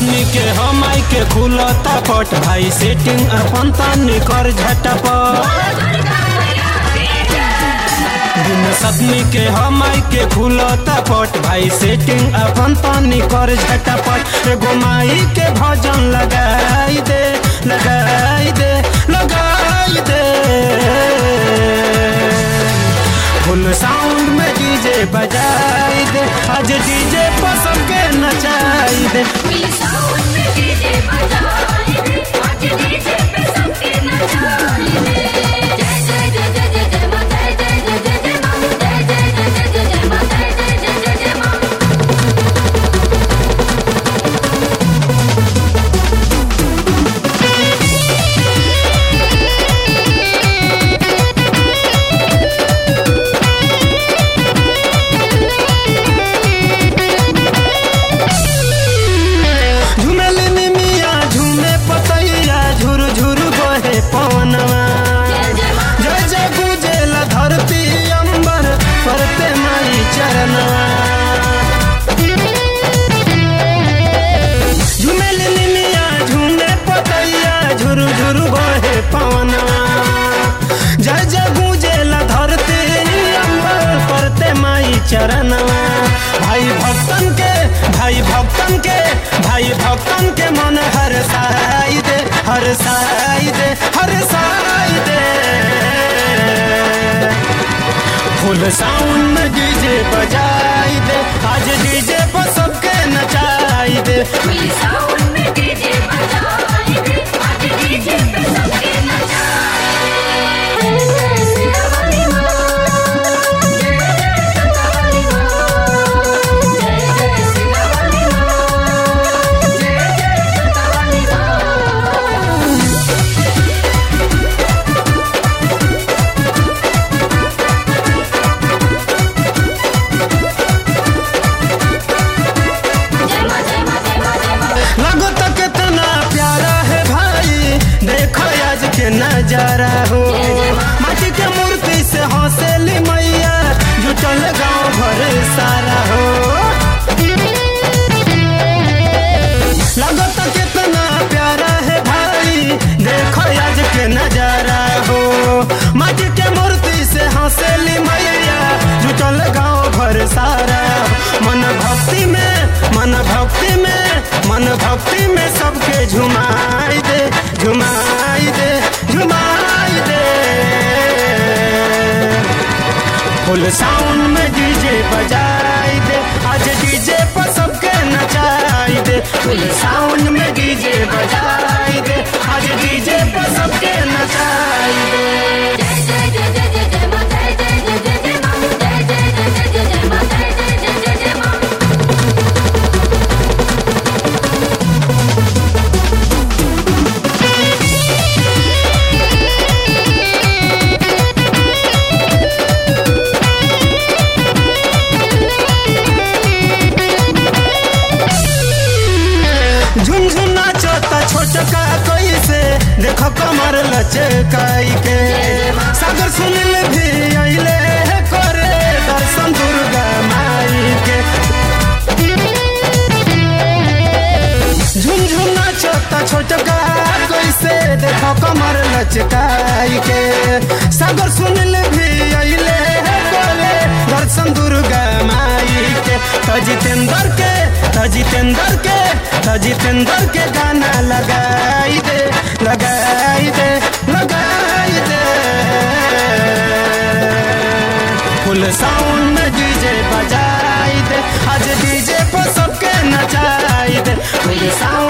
सदनी के हमाई के खुलता पट भाई सेटिंग अपन तनी कर झटपट। दिन सदनी के हमाई के खुलता पट भाई सेटिंग अपन तनी कर झटपट। एगो माई के भजन लगाई दे लगाई दे लगाई दे। फुल साउंड में डीजे बजाई दे आज डीजे पर सबके नचाई दे। फुल साउंड में डीजे बजाई दे आज डीजे पे सबके नचाई दे। जय जय जय जय जय जय मां जय जय जय जय जय मां जय जय जय जय जय जय मां जय जय जय जय जय मां। चरणवा भाई भक्तन के मन हर साई दे हर साई दे हर साई दे। फुल साउंड में डीजे बजाई दे आज डीजे पर सबके नचाई दे। फुल साउंड में डीजे बजाई दे आज डीजे पे सबके नचाई दे। नजारा हो माटी के मूर्ति से हौसली मैया जुटल गाँव भर सारा हो। लगता कितना प्यारा है भाई देखो आज के नजारा हो। माटी के मूर्ति से हौसली मैया जुटल गाँव भर सारा। मन भक्ति में सबके झुमाई दे झुमाई दे झुमाई दे। फुल साउंड में डीजे बजाई दे आज डीजे पर सबके नचाई दे। फुल साउंड में डीजे बजाई दे आज डीजे पर सबके नचाई दे। जय जय जय जय जय जय मां जय जय जय जय जय मां जय जय जय जय जय जय मां जय जय जय जय जय मां। झुमझुम नाचता छोटका कोई से देखो कमर लचकाई के। सागर सुनील भी अइले करे दर्शन दुर्गा माई के। झुमझुम नाचता छोटका कोई से देखो कमर लचकाई के। सागर सुनील भी अइले करे दर्शन दुर्गा माई के। जितेंद्र के गाना लगाई दे लगाई दे लगाई दे। फुल साउंड में डीजे बजाई दे आज डीजे पर सबके नचाई दे। फुल साउंड